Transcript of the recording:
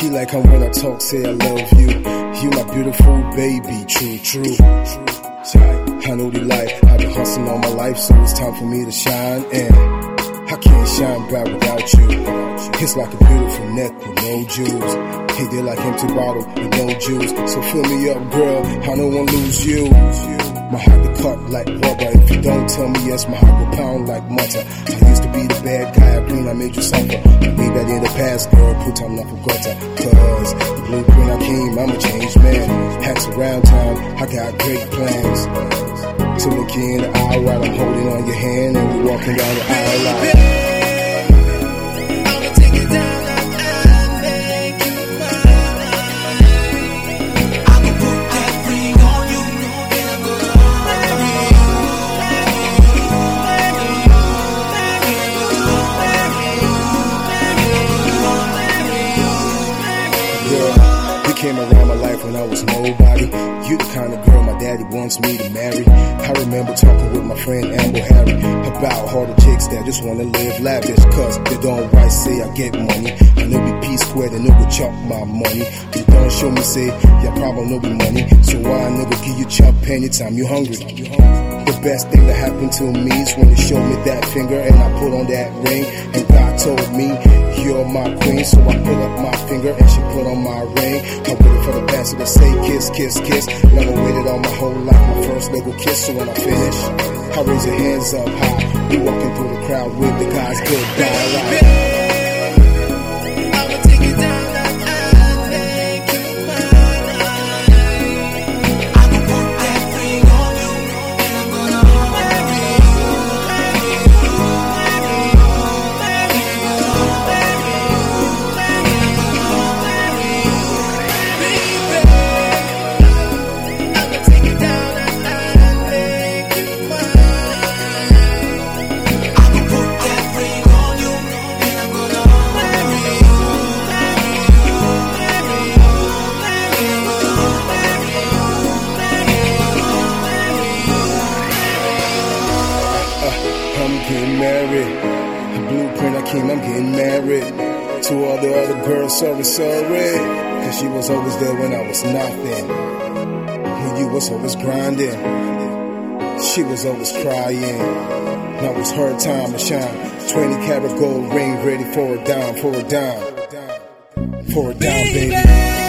She like how when I talk, say I love you. You my beautiful baby, true. I know the life, I've been hustling all my life, so it's time for me to shine. And I can't shine bright without you. It's like a beautiful neck with no jewels. Hey, they're like empty bottle with no juice. So fill me up, girl, I don't wanna lose you. My heart be cut like rubber. If you don't tell me yes, my heart will pound like mutter. I used to be the bad guy, I clean, I made you suffer. Leave that in the past, girl, put time enough for gutter. Cause the blueprint I came, I'm a changed man. Hats around town, I got great plans. To look you in the eye while I'm holding on your hand and we're walking down the aisle like came around my life when I was nobody. You the kind of girl my daddy wants me to marry. I remember talking with my friend Amber Harry about all the chicks that just wanna live lavish. Cause they don't right say I get money. I know be P squared and no go chop my money. You don't show me say your problem no be money. So why nigga give you chop anytime you hungry? The best thing that happened to me is when they showed me that finger and I put on that ring. And God told me you're my queen. So I put up my finger and she put on my ring. I waited for the pastor to say kiss, kiss, kiss. Never waited all my whole life, my first legal kiss. So when I finish, I raise your hands up high. You walking through the crowd with the guys goodbye. Like, I'm getting married. The blueprint I came, I'm getting married. To all the other girls, sorry. Cause she was always there when I was nothing. When you was always grinding. She was always crying. Now it's her time to shine. 20 karat gold ring ready for a dime, baby.